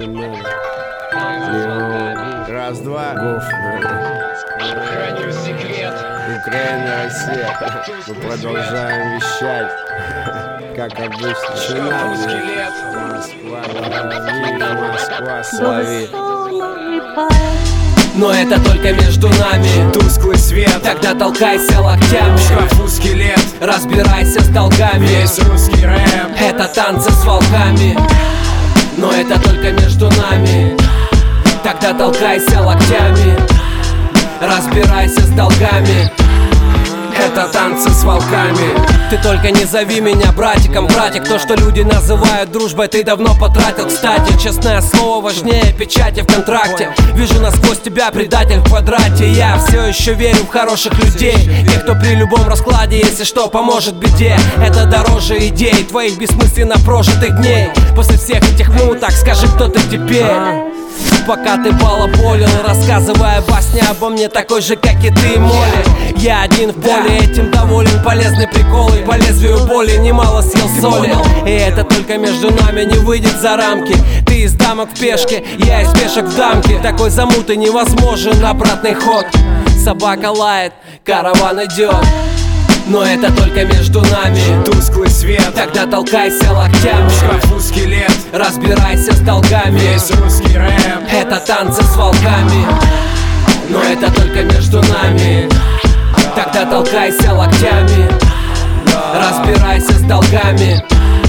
надо. Раз, два. Гоф, Храню секрет. Украина, Россия. Мы продолжаем вещать. Как обычно. Чина, Москва, слави. Но это только между нами. Тусклый свет, Тогда толкайся локтями. в шкафу скелет, Разбирайся с долгами. весь русский рэп. Это танцы с волками. Но это только между нами. Тогда толкайся локтями. Разбирайся с долгами. Это танцы с волками. Ты только не зови меня братиком, братик. То, что люди называют дружбой, ты давно потратил. Кстати, честное слово важнее печати в контракте. Вижу насквозь тебя, предатель в квадрате. Я все еще верю в хороших людей, тех, кто при любом раскладе, если что, поможет беде. Это дороже идей, твоих бессмысленно прожитых дней. После всех этих муток скажи, кто ты теперь. Пока ты балаболил, рассказывая басни обо мне, такой же, как и ты, Молли. Я один в поле, этим доволен. Полезный прикол, и по лезвию боли немало съел соли. И это только между нами, не выйдет за рамки. Ты из дамок в пешке, я из пешек в дамке. Такой замуты невозможен обратный ход. Собака лает, караван идет. Но это только между нами. Тусклый свет, Тогда толкайся локтями. в шкафу скелет, Разбирайся с долгами. весь русский рэп. Это танцы с волками. Но это только между нами. Тогда толкайся локтями. Разбирайся с долгами.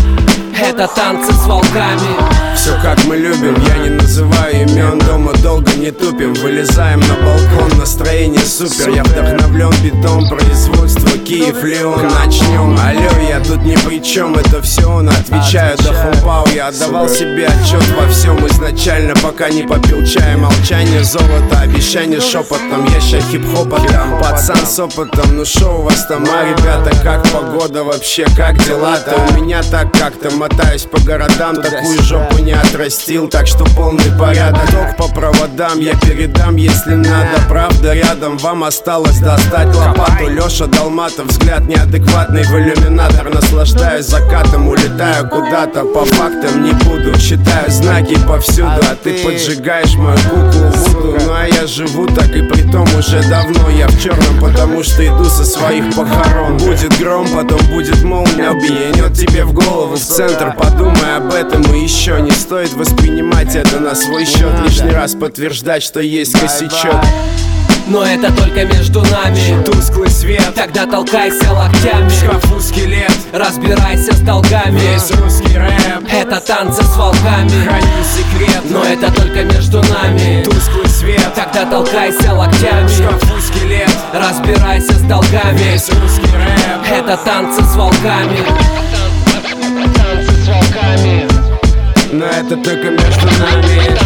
Это танцы с волками. Все как мы любим, я не называю имен. Дома долго не тупим, вылезаем на балкон. Настроение супер, я вдохновлен битом. Производство Киев, Леон, начнем. Алло, я тут ни при чем, это все он. Отвечаю до хумпау, я отдавал себе отчет во всем изначально, пока не попил чая. Молчание, золото, обещание шепотом. Я ща хип-хопа там, пацан с опытом. Ну шо у вас там, а ребята, как погода вообще, как дела-то? У меня так как-то мотаюсь по городам, такую жопу не отрастил, так что полный порядок. Ток по проводам я передам, если надо. Правда рядом, вам осталось достать лопату. Леша Долматов, взгляд неадекватный в иллюминатор. Наслаждаюсь закатом, улетаю куда-то. По фактам не буду, читаю знаки повсюду. А ты поджигаешь мою куклу Вуду. Ну а я живу так и притом уже давно. Я в черном, потому что иду со своих похорон. Будет гром, потом будет молния, бьянет тебе в голову, в центр. Подумай об этом и еще не стоит воспринимать это на свой счет. Лишний раз подтверждать, что есть косячок. Но это только между нами. Тусклый свет, Тогда толкайся локтями. в шкафу скелет, Разбирайся с долгами. весь русский рэп. Это танцы с волками. Храню секрет, Но это только между нами. тусклый свет, Тогда толкайся локтями. в шкафу скелет, Разбирайся с долгами. весь русский рэп. Это танцы с волками. Танцы с волками. Но это только между нами.